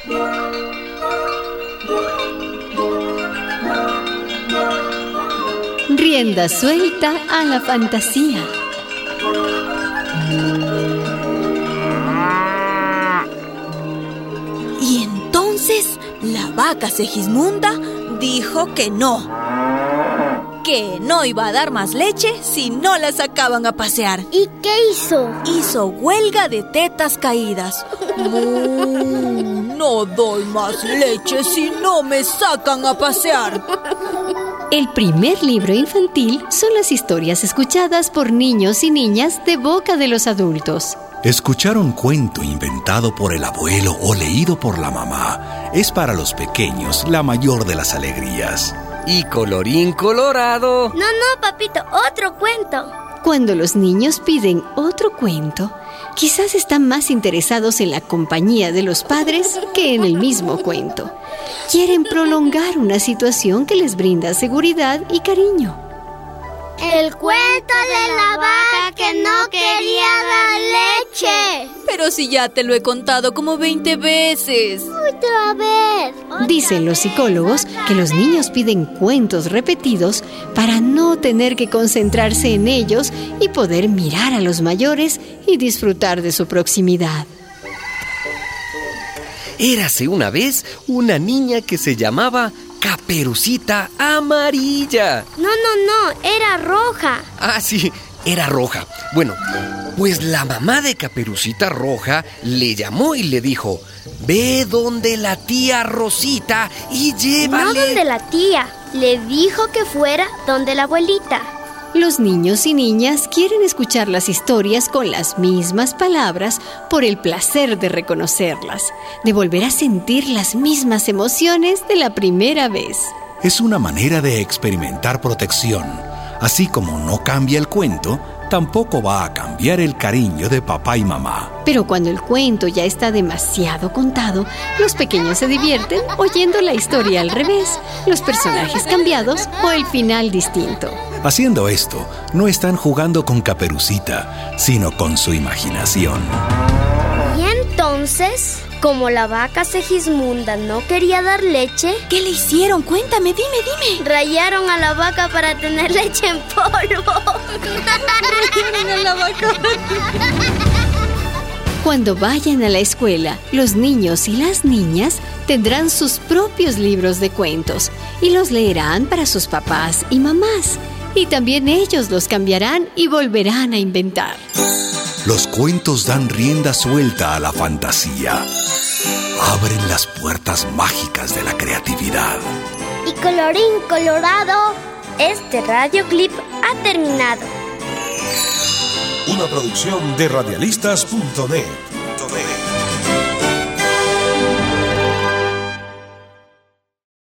Rienda suelta a la fantasía. Y entonces la vaca Segismunda dijo que no iba a dar más leche si no la sacaban a pasear. ¿Y qué hizo? Hizo huelga de tetas caídas. No doy más leche si no me sacan a pasear. El primer libro infantil son las historias escuchadas por niños y niñas de boca de los adultos. Escuchar un cuento inventado por el abuelo o leído por la mamá es para los pequeños la mayor de las alegrías. Y colorín colorado. No, papito, otro cuento. Cuando los niños piden otro cuento, quizás están más interesados en la compañía de los padres que en el mismo cuento. Quieren prolongar una situación que les brinda seguridad y cariño. El cuento de la vaca que no quería dar leche. Pero si ya te lo he contado como 20 veces. Otra vez. Dicen los psicólogos que los niños piden cuentos repetidos para no tener que concentrarse en ellos y poder mirar a los mayores y disfrutar de su proximidad. Érase una vez una niña que se llamaba Caperucita Amarilla. No, era roja. Ah, sí, era roja. Bueno, pues la mamá de Caperucita Roja le llamó y le dijo: ve donde la tía Rosita y llévale. No donde la tía, le dijo que fuera donde la abuelita. Los niños y niñas quieren escuchar las historias con las mismas palabras por el placer de reconocerlas, de volver a sentir las mismas emociones de la primera vez. Es una manera de experimentar protección. Así como no cambia el cuento, tampoco va a cambiar el cariño de papá y mamá. Pero cuando el cuento ya está demasiado contado, los pequeños se divierten oyendo la historia al revés, los personajes cambiados o el final distinto. Haciendo esto, no están jugando con Caperucita, sino con su imaginación. Y entonces, como la vaca Segismunda no quería dar leche, ¿qué le hicieron? Cuéntame, dime. Rayaron a la vaca para tener leche en polvo. Rayaron a la vaca. Cuando vayan a la escuela, los niños y las niñas tendrán sus propios libros de cuentos y los leerán para sus papás y mamás. Y también ellos los cambiarán y volverán a inventar. Los cuentos dan rienda suelta a la fantasía. Abren las puertas mágicas de la creatividad. Y colorín colorado, este radioclip ha terminado. Una producción de radialistas.net.